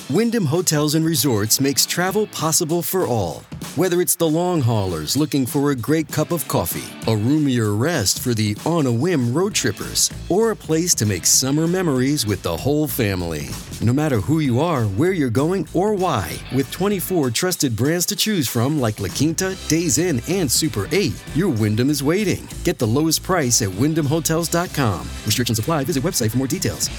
Wyndham Hotels and Resorts makes travel possible for all. Whether it's the long haulers looking for a great cup of coffee, a roomier rest for the on-a-whim road trippers, or a place to make summer memories with the whole family. No matter who you are, where you're going, or why, with 24 trusted brands to choose from like La Quinta, Days Inn, and Super 8, your Wyndham is waiting. Get the lowest price at WyndhamHotels.com. Restrictions apply. Visit website for more details.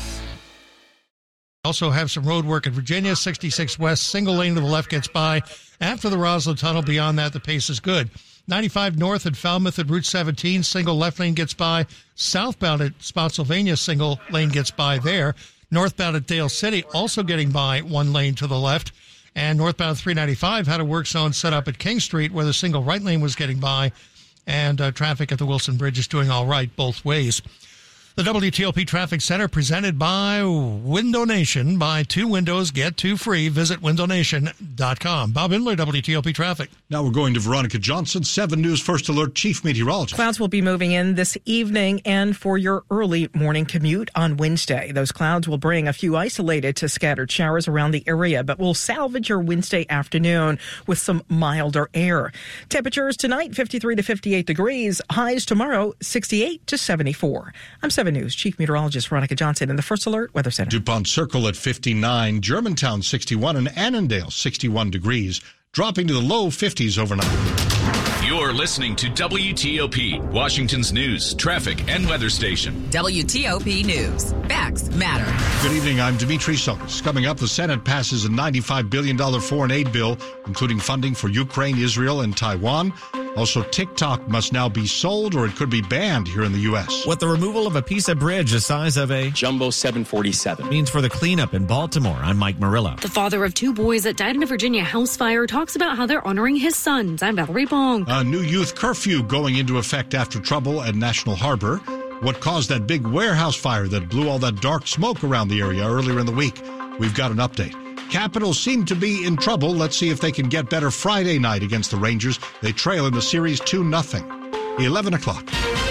Also have some road work in Virginia, 66 West, single lane to the left gets by. After the Roslyn Tunnel, beyond that, the pace is good. 95 North at Falmouth at Route 17, single left lane gets by. Southbound at Spotsylvania, single lane gets by there. Northbound at Dale City, also getting by one lane to the left. And northbound 395 had a work zone set up at King Street where the single right lane was getting by. And traffic at the Wilson Bridge is doing all right both ways. The WTOP Traffic Center presented by Window Nation. Buy 2 windows, get 2 free. Visit windownation.com. Bob Inler, WTOP Traffic. Now we're going to Veronica Johnson, 7 News First Alert Chief Meteorologist. Clouds will be moving in this evening and for your early morning commute on Wednesday. Those clouds will bring a few isolated to scattered showers around the area, but will salvage your Wednesday afternoon with some milder air. Temperatures tonight, 53 to 58 degrees. Highs tomorrow, 68 to 74. I'm 7 News Chief Meteorologist Veronica Johnson in the First Alert Weather Center. DuPont Circle at 59, Germantown 61, and Annandale 61 degrees, dropping to the low 50s overnight. You're listening to WTOP, Washington's news, traffic, and weather station. WTOP News. Facts matter. Good evening, I'm Dimitri Sotis. Coming up, the Senate passes a $95 billion foreign aid bill, including funding for Ukraine, Israel, and Taiwan. Also, TikTok must now be sold or it could be banned here in the U.S. What the removal of a piece of bridge the size of a Jumbo 747 means for the cleanup in Baltimore. I'm Mike Murillo. The father of 2 boys that died in a Virginia house fire talks about how they're honoring his sons. I'm Valerie Bong. A new youth curfew going into effect after trouble at National Harbor. What caused that big warehouse fire that blew all that dark smoke around the area earlier in the week? We've got an update. Capitals seem to be in trouble. Let's see if they can get better Friday night against the Rangers. They trail in the series 2-0. 11 o'clock.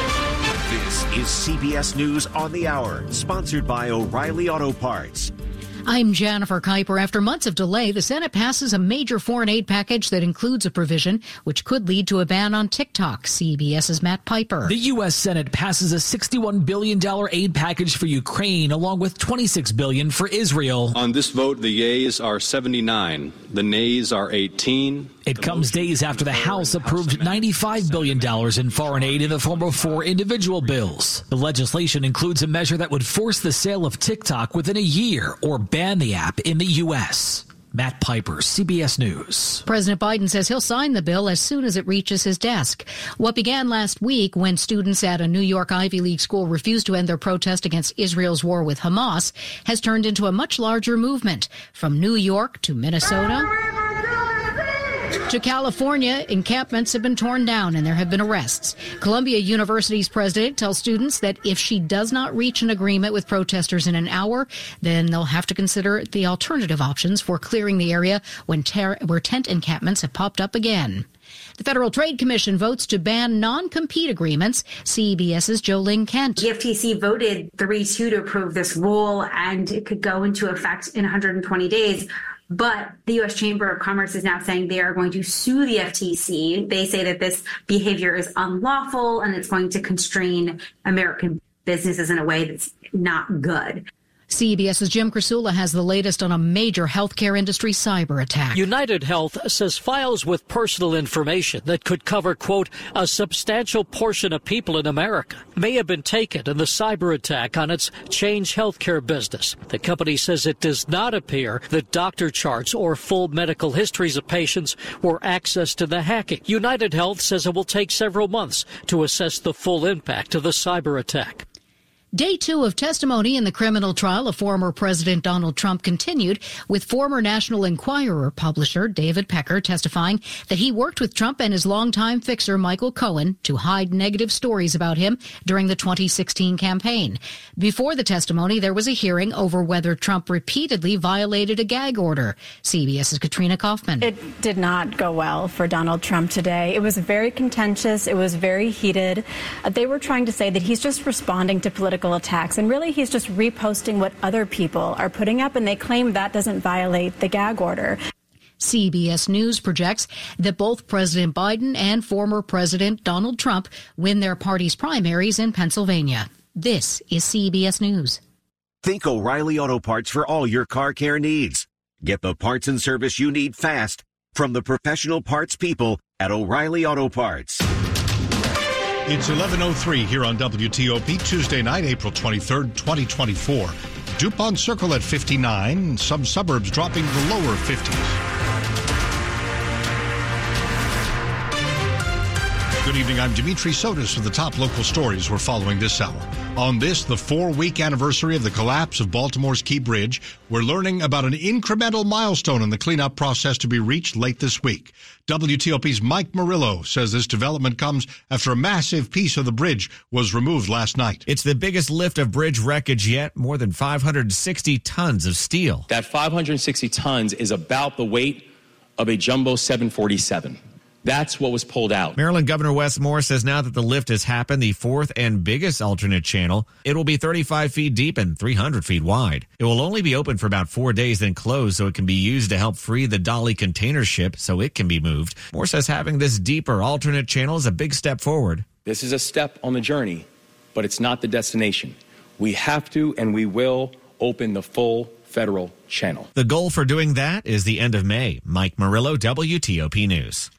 This is CBS News on the Hour, sponsored by O'Reilly Auto Parts. I'm Jennifer Kuiper. After months of delay, the Senate passes a major foreign aid package that includes a provision which could lead to a ban on TikTok. CBS's Matt Piper. The U.S. Senate passes a $61 billion aid package for Ukraine, along with $26 billion for Israel. On this vote, the yeas are 79. The nays are 18. It comes days after the House approved $95 billion in foreign aid in the form of 4 individual bills. The legislation includes a measure that would force the sale of TikTok within a year or ban the app in the U.S. Matt Piper, CBS News. President Biden says he'll sign the bill as soon as it reaches his desk. What began last week when students at a New York Ivy League school refused to end their protest against Israel's war with Hamas has turned into a much larger movement. From New York to Minnesota to California, encampments have been torn down and there have been arrests. Columbia University's president tells students that if she does not reach an agreement with protesters in an hour, then they'll have to consider the alternative options for clearing the area where tent encampments have popped up again. The Federal Trade Commission votes to ban non-compete agreements. CBS's Jolene Kent. The FTC voted 3-2 to approve this rule, and it could go into effect in 120 days. But the U.S. Chamber of Commerce is now saying they are going to sue the FTC. They say that this behavior is unlawful and it's going to constrain American businesses in a way that's not good. CBS's Jim Krasula has the latest on a major healthcare industry cyber attack. United Health says files with personal information that could cover, quote, a substantial portion of people in America may have been taken in the cyber attack on its Change Healthcare business. The company says it does not appear that doctor charts or full medical histories of patients were accessed to the hacking. United Health says it will take several months to assess the full impact of the cyber attack. Day 2 of testimony in the criminal trial of former President Donald Trump continued, with former National Enquirer publisher David Pecker testifying that he worked with Trump and his longtime fixer Michael Cohen to hide negative stories about him during the 2016 campaign. Before the testimony, there was a hearing over whether Trump repeatedly violated a gag order. CBS's Katrina Kaufman. It did not go well for Donald Trump today. It was very contentious. It was very heated. They were trying to say that he's just responding to political political attacks. And really, he's just reposting what other people are putting up, and they claim that doesn't violate the gag order. CBS News projects that both President Biden and former President Donald Trump win their party's primaries in Pennsylvania. This is CBS News. Think O'Reilly Auto Parts for all your car care needs. Get the parts and service you need fast from the professional parts people at O'Reilly Auto Parts. It's 11:03 here on WTOP, Tuesday night, April 23rd, 2024. DuPont Circle at 59, some suburbs dropping to the lower 50s. Good evening, I'm Dimitri Sotis with the top local stories we're following this hour. On this, the 4-week anniversary of the collapse of Baltimore's Key Bridge, we're learning about an incremental milestone in the cleanup process to be reached late this week. WTOP's Mike Murillo says this development comes after a massive piece of the bridge was removed last night. It's the biggest lift of bridge wreckage yet, more than 560 tons of steel. That 560 tons is about the weight of a jumbo 747. That's what was pulled out. Maryland Governor Wes Moore says now that the lift has happened, the fourth and biggest alternate channel, it will be 35 feet deep and 300 feet wide. It will only be open for about 4 days, then closed so it can be used to help free the Dolly container ship so it can be moved. Moore says having this deeper alternate channel is a big step forward. This is a step on the journey, but it's not the destination. We have to and we will open the full federal channel. The goal for doing that is the end of May. Mike Murillo, WTOP News.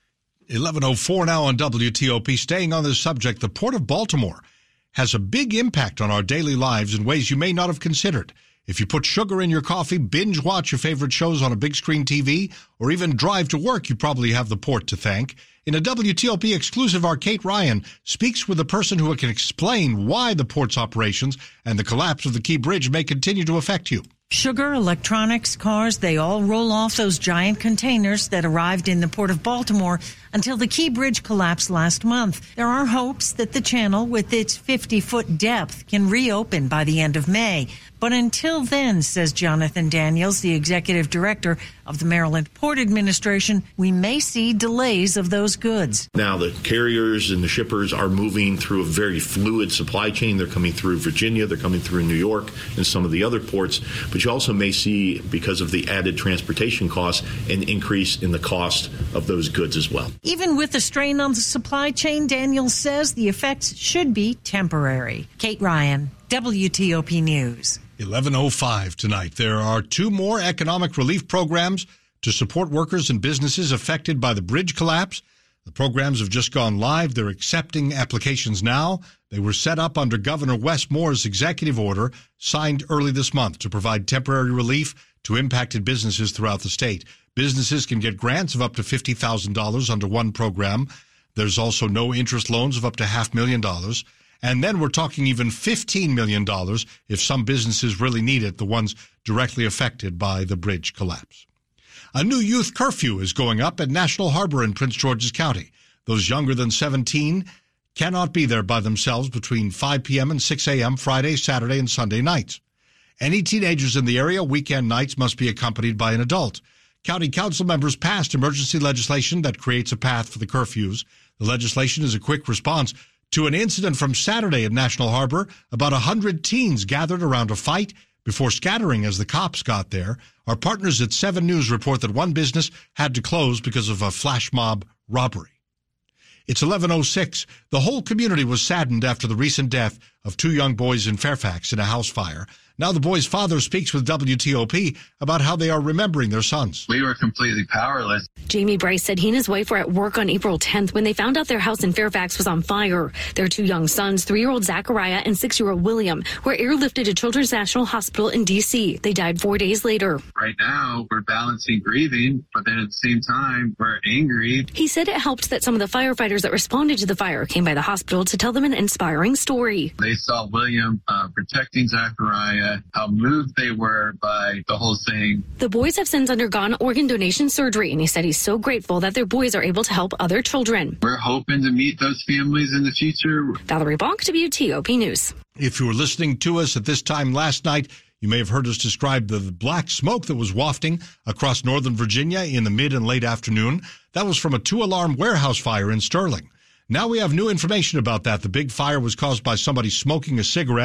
11:04 now on WTOP. Staying on this subject, the Port of Baltimore has a big impact on our daily lives in ways you may not have considered. If you put sugar in your coffee, binge watch your favorite shows on a big screen TV, or even drive to work, you probably have the port to thank. In a WTOP exclusive, our Kate Ryan speaks with a person who can explain why the port's operations and the collapse of the Key Bridge may continue to affect you. Sugar, electronics, cars, they all roll off those giant containers that arrived in the Port of Baltimore until the Key Bridge collapsed last month. There are hopes that the channel, with its 50-foot depth, can reopen by the end of May. But until then, says Jonathan Daniels, the executive director of the Maryland Port Administration, we may see delays of those goods. Now, the carriers and the shippers are moving through a very fluid supply chain. They're coming through Virginia, they're coming through New York and some of the other ports. But you also may see, because of the added transportation costs, an increase in the cost of those goods as well. Even with the strain on the supply chain, Daniels says the effects should be temporary. Kate Ryan, WTOP News. 11:05 tonight. There are 2 more economic relief programs to support workers and businesses affected by the bridge collapse. The programs have just gone live. They're accepting applications now. They were set up under Governor Wes Moore's executive order signed early this month to provide temporary relief to impacted businesses throughout the state. Businesses can get grants of up to $50,000 under one program. There's also no interest loans of up to $500,000. And then we're talking even $15 million if some businesses really need it, the ones directly affected by the bridge collapse. A new youth curfew is going up at National Harbor in Prince George's County. Those younger than 17 cannot be there by themselves between 5 p.m. and 6 a.m. Friday, Saturday, and Sunday nights. Any teenagers in the area, weekend nights must be accompanied by an adult. County council members passed emergency legislation that creates a path for the curfews. The legislation is a quick response to an incident from Saturday at National Harbor. About 100 teens gathered around a fight before scattering as the cops got there. Our partners at 7 News report that one business had to close because of a flash mob robbery. It's 11:06. The whole community was saddened after the recent death of 2 young boys in Fairfax in a house fire. Now the boys' father speaks with WTOP about how they are remembering their sons. We were completely powerless. Jamie Bryce said he and his wife were at work on April 10th when they found out their house in Fairfax was on fire. Their 2 young sons, 3-year-old Zachariah and 6-year-old William, were airlifted to Children's National Hospital in D.C. They died 4 days later. Right now, we're balancing grieving, but then at the same time, we're angry. He said it helped that some of the firefighters that responded to the fire came by the hospital to tell them an inspiring story. They saw William protecting Zachariah, how moved they were by the whole thing. The boys have since undergone organ donation surgery, and he said he's so grateful that their boys are able to help other children. We're hoping to meet those families in the future. Valerie Bonk, WTOP News. If you were listening to us at this time last night, you may have heard us describe the black smoke that was wafting across northern Virginia in the mid and late afternoon. That was from a 2-alarm warehouse fire in Sterling. Now we have new information about that. The big fire was caused by somebody smoking a cigarette,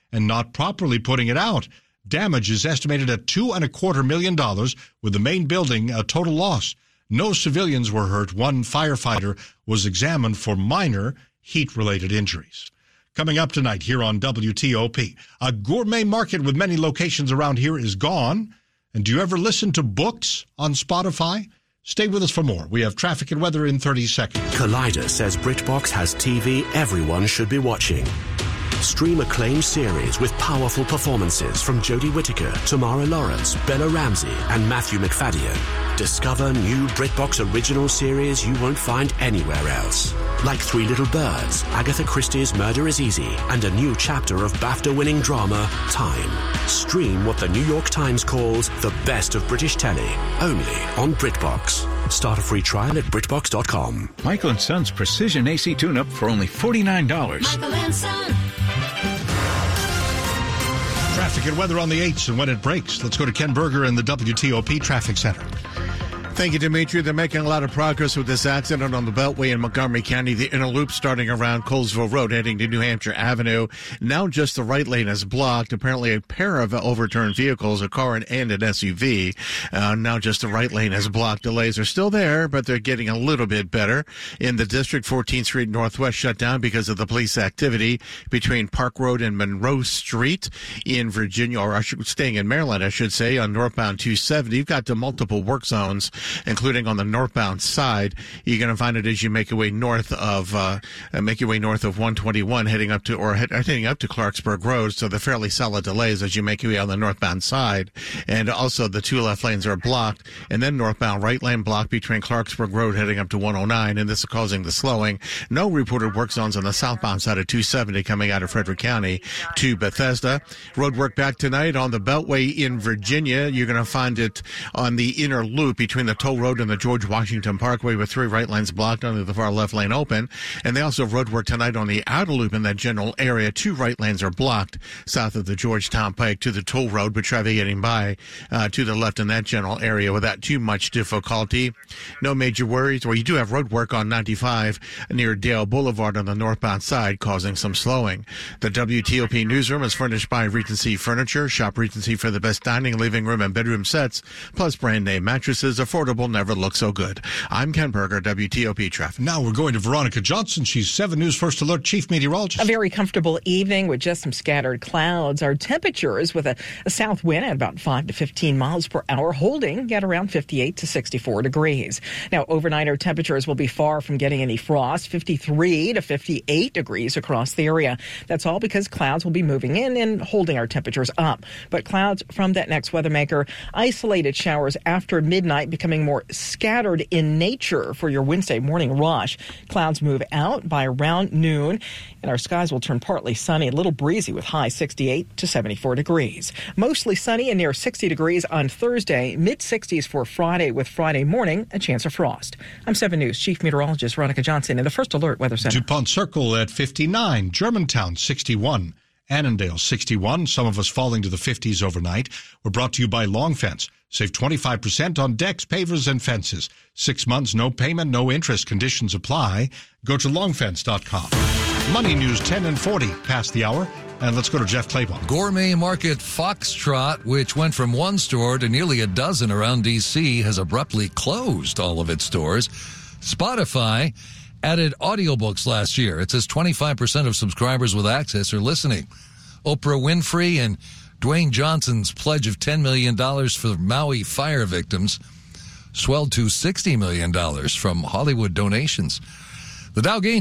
and not properly putting it out. Damage is estimated at $2.25 million, with the main building a total loss. No civilians were hurt. One firefighter was examined for minor heat-related injuries. Coming up tonight here on WTOP, a gourmet market with many locations around here is gone. And do you ever listen to books on Spotify? Stay with us for more. We have traffic and weather in 30 seconds. Collider says BritBox has TV everyone should be watching. Stream acclaimed series with powerful performances from Jodie Whittaker, Tamara Lawrence, Bella Ramsey, and Matthew McFadden. Discover new BritBox original series you won't find anywhere else. Like Three Little Birds, Agatha Christie's Murder is Easy, and a new chapter of BAFTA-winning drama, Time. Stream what the New York Times calls the best of British telly, only on BritBox. Start a free trial at BritBox.com. Michael & Son's Precision AC Tune-Up for only $49. Michael & Son. Traffic and weather on the 8s and when it breaks. Let's go to Ken Berger in the WTOP Traffic Center. Thank you, Dimitri. They're making a lot of progress with this accident on the Beltway in Montgomery County. The inner loop starting around Colesville Road heading to New Hampshire Avenue. Now just the right lane is blocked. Apparently a pair of overturned vehicles, a car and an SUV. Now just the right lane is blocked. Delays are still there, but they're getting a little bit better. In the district, 14th Street Northwest shut down because of the police activity between Park Road and Monroe Street in Virginia, or staying in Maryland, I should say, on northbound 270. You've got multiple work zones, including on the northbound side. You're going to find it as you make your way north of 121, heading up to Clarksburg Road. So they're fairly solid delays as you make your way on the northbound side. And also the two left lanes are blocked, and then northbound right lane blocked between Clarksburg Road heading up to 109, and this is causing the slowing. No reported work zones on the southbound side of 270 coming out of Frederick County to Bethesda. Road work back tonight on the Beltway in Virginia. You're going to find it on the inner loop between the Toll Road and the George Washington Parkway with 3 right lanes blocked, only the far left lane open. And they also have road work tonight on the outer loop in that general area. 2 right lanes are blocked south of the Georgetown Pike to the Toll Road, but traffic getting by to the left in that general area without too much difficulty. No major worries. Well, you do have road work on 95 near Dale Boulevard on the northbound side, causing some slowing. The WTOP newsroom is furnished by Regency Furniture. Shop Regency for the best dining, living room, and bedroom sets, plus brand name mattresses. Affordable never looks so good. I'm Ken Berger, WTOP Traffic. Now we're going to Veronica Johnson. She's 7 News First Alert Chief Meteorologist. A very comfortable evening with just some scattered clouds. Our temperatures with a south wind at about 5 to 15 miles per hour, holding at around 58 to 64 degrees. Now, overnight, our temperatures will be far from getting any frost, 53 to 58 degrees across the area. That's all because clouds will be moving in and holding our temperatures up. But clouds from that next weather maker, isolated showers after midnight, becoming more scattered in nature for your Wednesday morning rush. Clouds move out by around noon, and our skies will turn partly sunny, a little breezy with high 68 to 74 degrees. Mostly sunny and near 60 degrees on Thursday, mid-60s for Friday, with Friday morning a chance of frost. I'm 7 News Chief Meteorologist Veronica Johnson in the First Alert Weather Center. DuPont Circle at 59, Germantown 61, Annandale 61, some of us falling to the 50s overnight. We're brought to you by Long Fence. Save 25% on decks, pavers, and fences. 6 months, no payment, no interest. Conditions apply. Go to longfence.com. Money News 10 and 40 past the hour. And let's go to Jeff Claiborne. Gourmet Market Foxtrot, which went from one store to nearly a dozen around D.C., has abruptly closed all of its stores. Spotify added audiobooks last year. It says 25% of subscribers with access are listening. Oprah Winfrey and Dwayne Johnson's pledge of $10 million for Maui fire victims swelled to $60 million from Hollywood donations. The Dow gained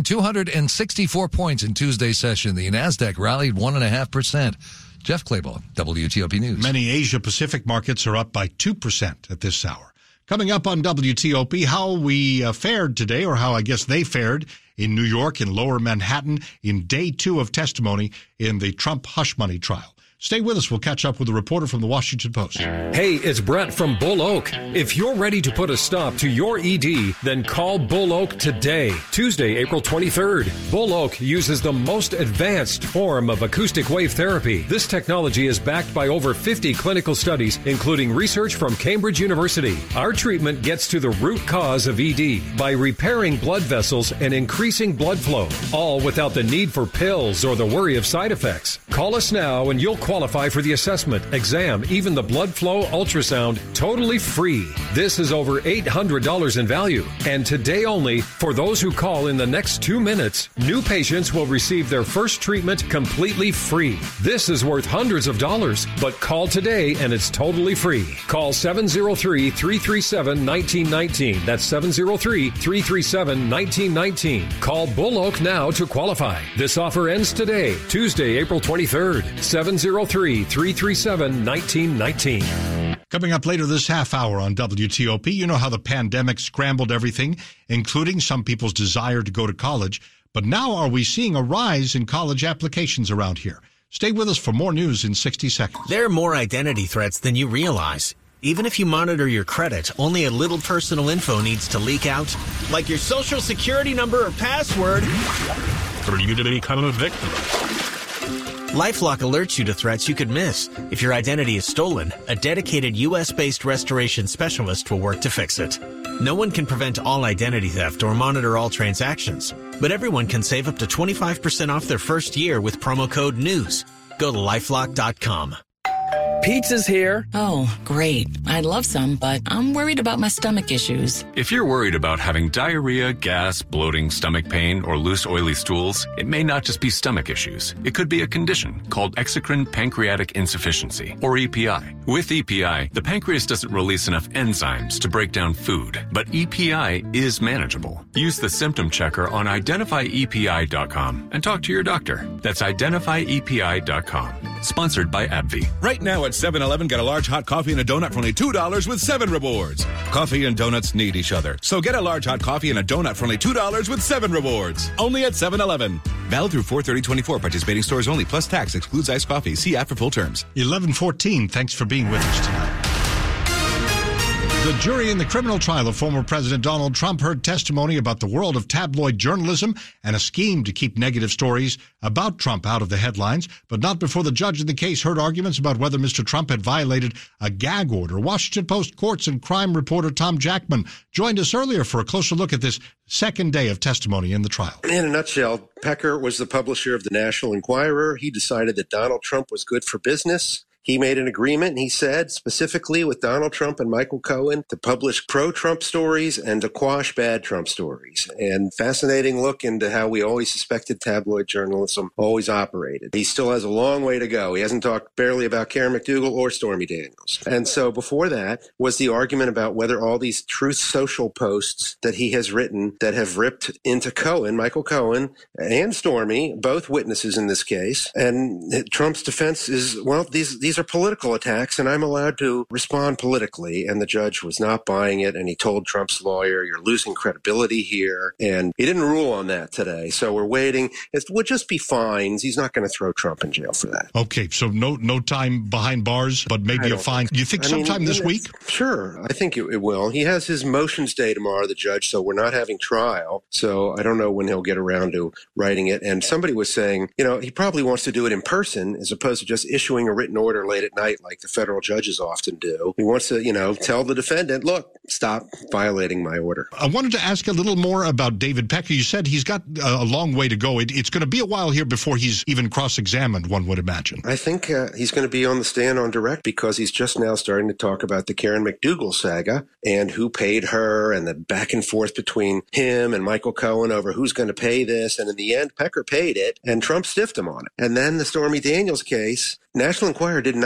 264 points in Tuesday's session. The NASDAQ rallied 1.5%. Jeff Claiborne, WTOP News. Many Asia-Pacific markets are up by 2% at this hour. Coming up on WTOP, how we fared today, or how I guess they fared in New York and Lower Manhattan in day 2 of testimony in the Trump hush money trial. Stay with us. We'll catch up with a reporter from the Washington Post. Hey, it's Brett from Bull Oak. If you're ready to put a stop to your ED, then call Bull Oak today, Tuesday, April 23rd. Bull Oak uses the most advanced form of acoustic wave therapy. This technology is backed by over 50 clinical studies, including research from Cambridge University. Our treatment gets to the root cause of ED by repairing blood vessels and increasing blood flow, all without the need for pills or the worry of side effects. Call us now and you'll qualify for the assessment, exam, even the blood flow ultrasound, totally free. This is over $800 in value. And today only, for those who call in the next 2 minutes, new patients will receive their first treatment completely free. This is worth hundreds of dollars, but call today and it's totally free. Call 703-337-1919. That's 703-337-1919. Call Bull Oak now to qualify. This offer ends today, Tuesday, April 23rd. 703-337-1919. Coming up later this half hour on WTOP, you know how the pandemic scrambled everything, including some people's desire to go to college. But now are we seeing a rise in college applications around here? Stay with us for more news in 60 seconds. There are more identity threats than you realize. Even if you monitor your credit, only a little personal info needs to leak out, like your social security number or password. For you to become a victim. LifeLock alerts you to threats you could miss. If your identity is stolen, a dedicated U.S.-based restoration specialist will work to fix it. No one can prevent all identity theft or monitor all transactions, but everyone can save up to 25% off their first year with promo code NEWS. Go to LifeLock.com. Pizza's here. Oh, great. I'd love some, but I'm worried about my stomach issues. If you're worried about having diarrhea, gas, bloating, stomach pain, or loose, oily stools, it may not just be stomach issues. It could be a condition called exocrine pancreatic insufficiency, or EPI. With EPI, the pancreas doesn't release enough enzymes to break down food, but EPI is manageable. Use the symptom checker on identifyepi.com and talk to your doctor. That's identifyepi.com. Sponsored by AbbVie. Right now at 7-Eleven, get a large hot coffee and a donut for only $2 with 7 rewards. Coffee and donuts need each other. So get a large hot coffee and a donut for only $2 with 7 rewards. Only at 7-Eleven. Valid through 4/30/24. Participating stores only. Plus tax. Excludes iced coffee. See app for full terms. 11:14. Thanks for being with us tonight. The jury in the criminal trial of former President Donald Trump heard testimony about the world of tabloid journalism and a scheme to keep negative stories about Trump out of the headlines, but not before the judge in the case heard arguments about whether Mr. Trump had violated a gag order. Washington Post courts and crime reporter Tom Jackman joined us earlier for a closer look at this second day of testimony in the trial. In a nutshell, Pecker was the publisher of the National Enquirer. He decided that Donald Trump was good for business. He made an agreement, he said, specifically with Donald Trump and Michael Cohen to publish pro-Trump stories and to quash bad Trump stories. And fascinating look into how we always suspected tabloid journalism always operated. He still has a long way to go. He hasn't talked barely about Karen McDougal or Stormy Daniels. And so before that was the argument about whether all these Truth Social posts that he has written that have ripped into Cohen, Michael Cohen, and Stormy, both witnesses in this case. And Trump's defense is, well, these are political attacks, and I'm allowed to respond politically. And the judge was not buying it, and he told Trump's lawyer, you're losing credibility here. And he didn't rule on that today. So we're waiting. It would just be fines. He's not going to throw Trump in jail for that. Okay, so no time behind bars, but maybe a fine. You think sometime this week? Sure, I think it will. He has his motions day tomorrow, the judge, so we're not having trial. So I don't know when he'll get around to writing it. And somebody was saying, he probably wants to do it in person as opposed to just issuing a written order late at night like the federal judges often do. He wants to, tell the defendant, look, stop violating my order. I wanted to ask a little more about David Pecker. You said he's got a long way to go. It's going to be a while here before he's even cross-examined, one would imagine. I think he's going to be on the stand on direct because he's just now starting to talk about the Karen McDougal saga and who paid her and the back and forth between him and Michael Cohen over who's going to pay this. And in the end, Pecker paid it and Trump stiffed him on it. And then the Stormy Daniels case, National Enquirer did not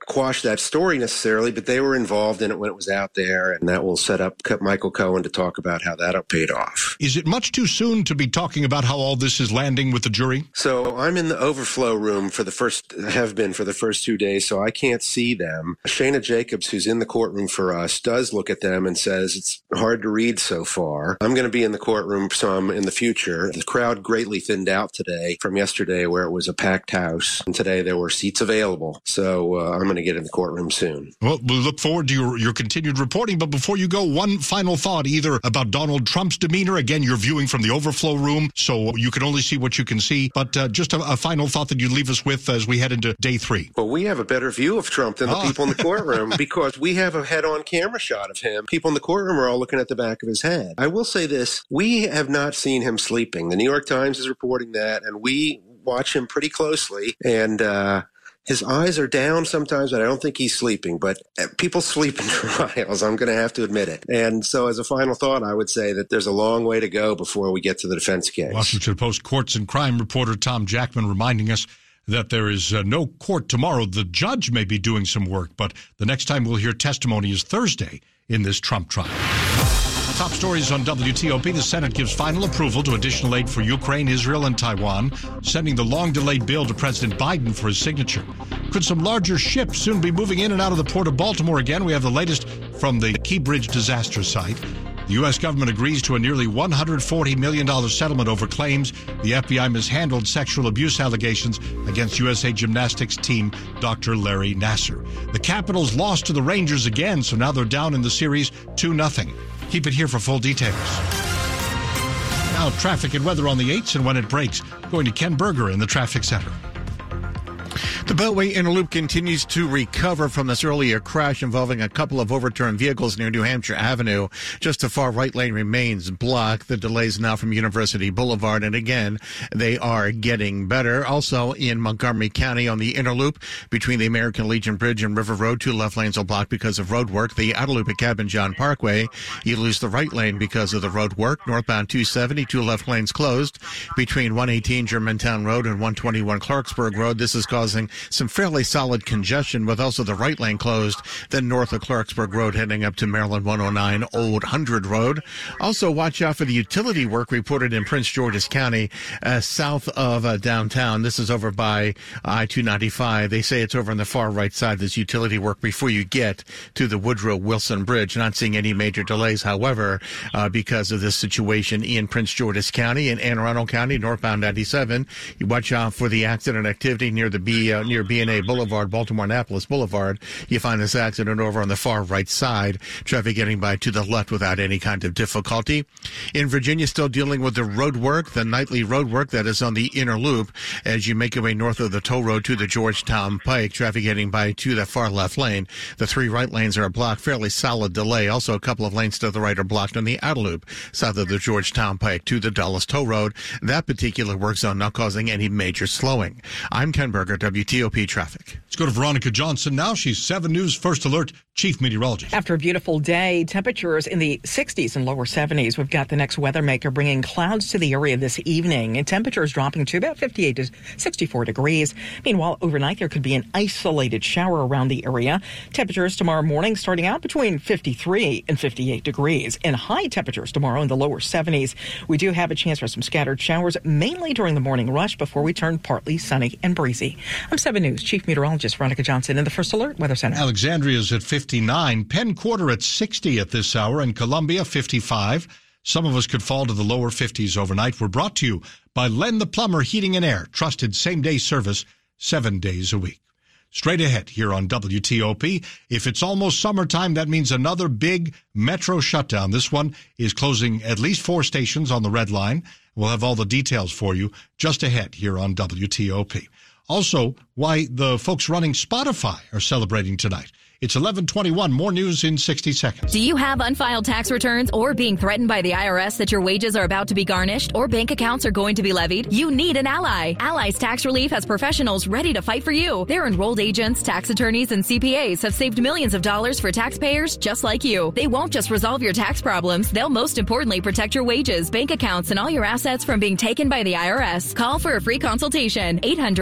quash that story necessarily, but they were involved in it when it was out there, and that will set up Michael Cohen to talk about how that paid off. Is it much too soon to be talking about how all this is landing with the jury? So I'm in the overflow room have been for the first 2 days, so I can't see them. Shana Jacobs, who's in the courtroom for us, does look at them and says it's hard to read so far. I'm going to be in the courtroom some in the future. The crowd greatly thinned out today from yesterday where it was a packed house, and today there were seats available. So I'm going to get in the courtroom soon. Well, we'll look forward to your continued reporting. But before you go, one final thought, either about Donald Trump's demeanor. Again, you're viewing from the overflow room, so you can only see what you can see. But just a final thought that you'd leave us with as we head into day 3. Well, we have a better view of Trump than the people in the courtroom because we have a head-on camera shot of him. People in the courtroom are all looking at the back of his head. I will say this. We have not seen him sleeping. The New York Times is reporting that, and we watch him pretty closely. And his eyes are down sometimes, but I don't think he's sleeping. But people sleep in trials. I'm going to have to admit it. And so as a final thought, I would say that there's a long way to go before we get to the defense case. Washington Post courts and crime reporter Tom Jackman reminding us that there is no court tomorrow. The judge may be doing some work, but the next time we'll hear testimony is Thursday in this Trump trial. Top stories on WTOP. The Senate gives final approval to additional aid for Ukraine, Israel, and Taiwan, sending the long-delayed bill to President Biden for his signature. Could some larger ships soon be moving in and out of the port of Baltimore again? We have the latest from the Key Bridge disaster site. The U.S. government agrees to a nearly $140 million settlement over claims the FBI mishandled sexual abuse allegations against USA Gymnastics team Dr. Larry Nassar. The Capitals lost to the Rangers again, so now they're down in the series 2-0. Keep it here for full details. Now, traffic and weather on the 8s and when it breaks. Going to Ken Berger in the traffic center. The Beltway Inner Loop continues to recover from this earlier crash involving a couple of overturned vehicles near New Hampshire Avenue. Just the far right lane remains blocked. The delays now from University Boulevard, and again, they are getting better. Also in Montgomery County on the Inner Loop between the American Legion Bridge and River Road, 2 left lanes are blocked because of road work. The outer loop at Cabin John Parkway, you lose the right lane because of the road work. Northbound 270, 2 left lanes closed between 118 Germantown Road and 121 Clarksburg Road. This is causing some fairly solid congestion with also the right lane closed, then north of Clarksburg Road heading up to Maryland 109 Old 100 Road. Also watch out for the utility work reported in Prince George's County south of downtown. This is over by I-295. They say it's over on the far right side, this utility work before you get to the Woodrow Wilson Bridge. Not seeing any major delays, however, because of this situation in Prince George's County. In Anne Arundel County, northbound 97, you watch out for the accident activity near the near B&A Boulevard, Baltimore-Annapolis Boulevard. You find this accident over on the far right side. Traffic getting by to the left without any kind of difficulty. In Virginia, still dealing with the road work, the nightly road work that is on the inner loop as you make your way north of the toll road to the Georgetown Pike. Traffic getting by to the far left lane. The 3 right lanes are blocked. Fairly solid delay. Also, a couple of lanes to the right are blocked on the outer loop south of the Georgetown Pike to the Dulles Toll Road. That particular work zone not causing any major slowing. I'm Ken Berger, WTOP Traffic. Let's go to Veronica Johnson now. She's 7 News First Alert Chief Meteorologist. After a beautiful day, temperatures in the 60s and lower 70s. We've got the next weather maker bringing clouds to the area this evening, and temperatures dropping to about 58 to 64 degrees. Meanwhile, overnight, there could be an isolated shower around the area. Temperatures tomorrow morning starting out between 53 and 58 degrees, and high temperatures tomorrow in the lower 70s. We do have a chance for some scattered showers, mainly during the morning rush before we turn partly sunny and breezy. I'm 7 News Chief Meteorologist Veronica Johnson in the First Alert Weather Center. Alexandria's at 59, Penn Quarter at 60 at this hour, and Columbia 55. Some of us could fall to the lower 50s overnight. We're brought to you by Len the Plumber Heating and Air, trusted same-day service 7 days a week. Straight ahead here on WTOP. If it's almost summertime, that means another big metro shutdown. This one is closing at least 4 stations on the Red Line. We'll have all the details for you just ahead here on WTOP. Also, why the folks running Spotify are celebrating tonight. It's 11:21. More news in 60 seconds. Do you have unfiled tax returns or being threatened by the IRS that your wages are about to be garnished or bank accounts are going to be levied? You need an ally. Allies Tax Relief has professionals ready to fight for you. Their enrolled agents, tax attorneys, and CPAs have saved millions of dollars for taxpayers just like you. They won't just resolve your tax problems. They'll most importantly protect your wages, bank accounts, and all your assets from being taken by the IRS. Call for a free consultation.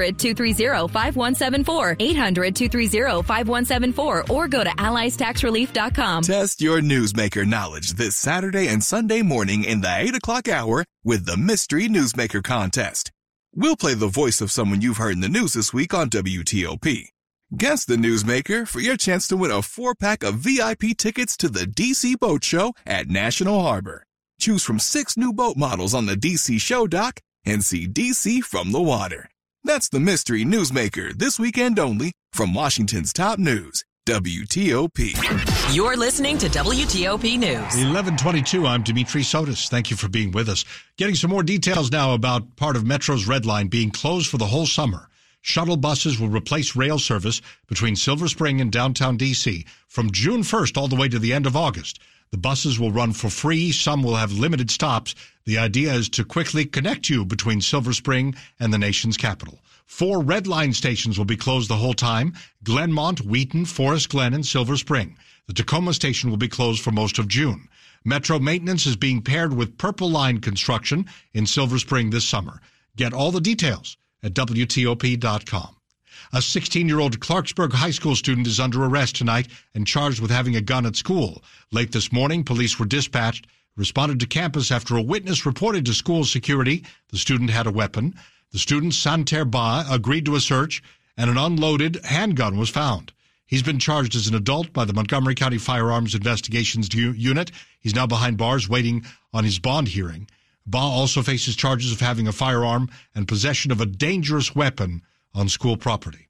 800-230-5174. 800-230-5174. Or go to alliestaxrelief.com. Test your newsmaker knowledge this Saturday and Sunday morning in the 8 o'clock hour with the Mystery Newsmaker Contest. We'll play the voice of someone you've heard in the news this week on WTOP. Guess the newsmaker for your chance to win a 4-pack of VIP tickets to the DC Boat Show at National Harbor. Choose from 6 new boat models on the DC Show dock and see DC from the water. That's the Mystery Newsmaker this weekend only from Washington's top news. WTOP. You're listening to WTOP News. 11:22. I'm Dimitri Sotis. Thank you for being with us. Getting some more details now about part of Metro's Red Line being closed for the whole summer. Shuttle buses will replace rail service between Silver Spring and downtown D.C. from June 1st all the way to the end of August. The buses will run for free. Some will have limited stops. The idea is to quickly connect you between Silver Spring and the nation's capital. 4 Red Line stations will be closed the whole time: Glenmont, Wheaton, Forest Glen, and Silver Spring. The Tacoma station will be closed for most of June. Metro maintenance is being paired with Purple Line construction in Silver Spring this summer. Get all the details at WTOP.com. A 16-year-old Clarksburg High School student is under arrest tonight and charged with having a gun at school. Late this morning, police were dispatched, responded to campus after a witness reported to school security the student had a weapon. The student, Santer Ba, agreed to a search, and an unloaded handgun was found. He's been charged as an adult by the Montgomery County Firearms Investigations Unit. He's now behind bars waiting on his bond hearing. Ba also faces charges of having a firearm and possession of a dangerous weapon on school property.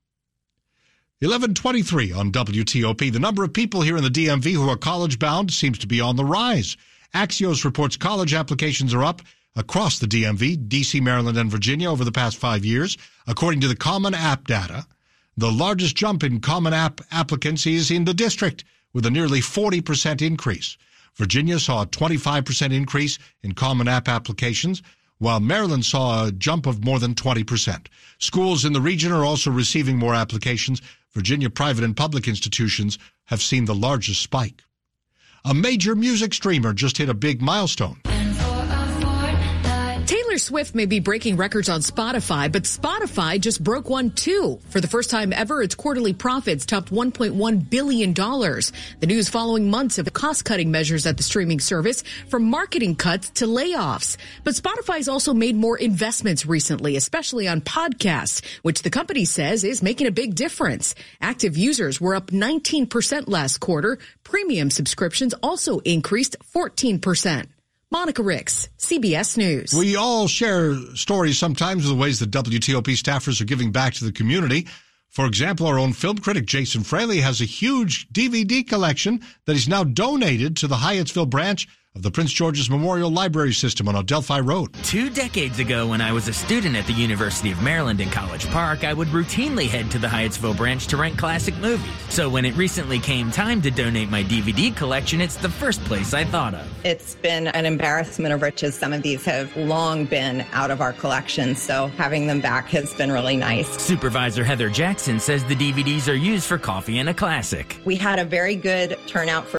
11:23 on WTOP. The number of people here in the DMV who are college-bound seems to be on the rise. Axios reports college applications are up across the DMV, D.C., Maryland, and Virginia over the past 5 years. According to the Common App data, the largest jump in Common App applicants is in the district, with a nearly 40% increase. Virginia saw a 25% increase in Common App applications, while Maryland saw a jump of more than 20%. Schools in the region are also receiving more applications. Virginia private and public institutions have seen the largest spike. A major music streamer just hit a big milestone. Taylor Swift may be breaking records on Spotify, but Spotify just broke one too. For the first time ever, its quarterly profits topped $1.1 billion. The news following months of cost-cutting measures at the streaming service, from marketing cuts to layoffs. But Spotify's also made more investments recently, especially on podcasts, which the company says is making a big difference. Active users were up 19% last quarter. Premium subscriptions also increased 14%. Monica Ricks, CBS News. We all share stories sometimes of the ways that WTOP staffers are giving back to the community. For example, our own film critic Jason Fraley has a huge DVD collection that he's now donated to the Hyattsville branch of the Prince George's Memorial Library System on Adelphi Road. 2 decades ago, when I was a student at the University of Maryland in College Park, I would routinely head to the Hyattsville branch to rent classic movies. So when it recently came time to donate my DVD collection, it's the first place I thought of. It's been an embarrassment of riches. Some of these have long been out of our collection, so having them back has been really nice. Supervisor Heather Jackson says the DVDs are used for Coffee and a Classic. We had a very good turnout for